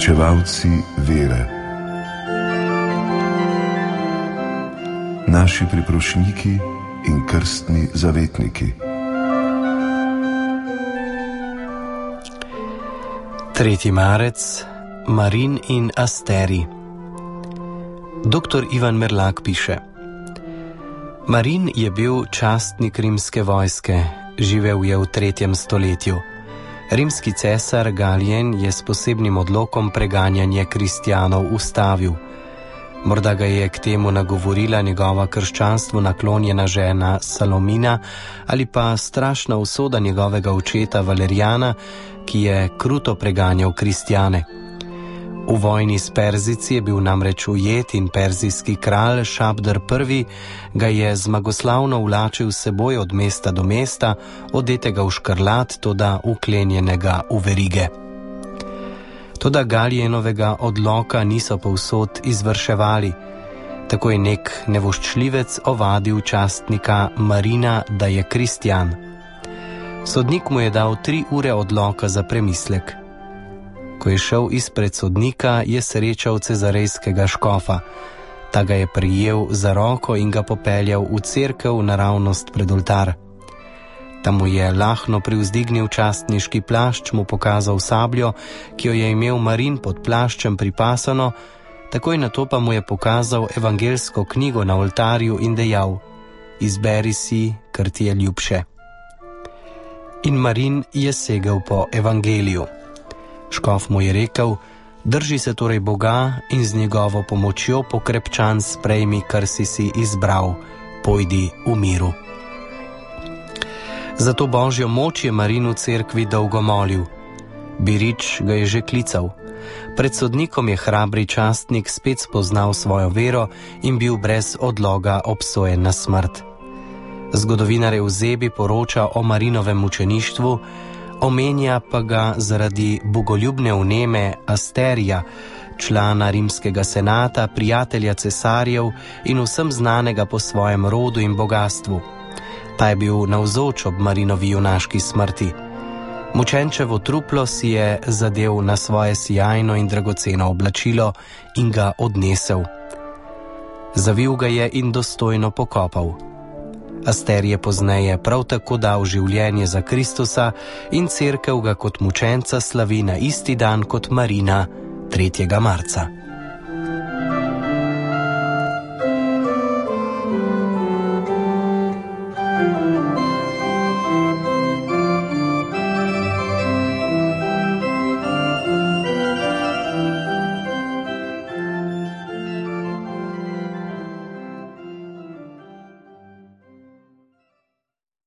Uresničevalci vere, naši priprošniki in krstni zavetniki. 3. marec, Marin in Asteri. Dr. Ivan Merlak piše: Marin je bil častnik rimske vojske, živel je v 3. stoletju. Rimski cesar Galijen je s posebnim odlokom preganjanje kristjanov ustavil. Morda ga je k temu nagovorila njegova krščanstvu naklonjena žena Salomina ali pa strašna usoda njegovega očeta Valerijana, ki je kruto preganjal kristjane. V vojni s Perzijci je bil namreč ujet in perzijski kralj Šabdar I. ga je zmagoslavno vlačil s seboj od mesta do mesta, odetega v škrlat, toda uklenjenega v verige. Toda Galijenovega odloka niso povsod izvrševali. Tako je nek nevoščljivec ovadil častnika Marina, da je kristjan. Sodnik mu je dal 3 ure odloka za premislek. Ko je šel izpred sodnika, je srečal cezarejskega škofa. Ta ga je prijel za roko in ga popeljal v cerkev naravnost pred oltar. Tam mu je lahno privzdignil častniški plašč, mu pokazal sabljo, ki jo je imel Marin pod plaščem pripasano, takoj nato pa mu je pokazal evangelsko knjigo na oltarju in dejal: izberi si, kar ti je ljubše. In Marin je segel po evangeliju. Škof mu je rekel: drži se torej Boga in z njegovo pomočjo pokrepčan sprejmi, kar si izbral, pojdi v miru. Za to božjo moč je Marin v cerkvi dolgo molil. Birič ga je že klical. Pred sodnikom je hrabri častnik spet spoznal svojo vero in bil brez odloga obsojen na smrt. Zgodovinar Evzebi poroča o Marinovem mučeništvu, omenja pa ga zaradi bogoljubne vneme Asterija, člana rimskega senata, prijatelja cesarjev in vsem znanega po svojem rodu in bogatstvu. Ta je bil navzoč ob Marinovi junaški smrti. Mučenčevo truplo si je zadev na svoje sijajno in dragoceno oblačilo in ga odnesel. Zavil ga je in dostojno pokopal. Aster je pozneje prav tako dal življenje za Kristusa in cerkev ga kot mučenca slavi na isti dan kot Marina, 3. marca.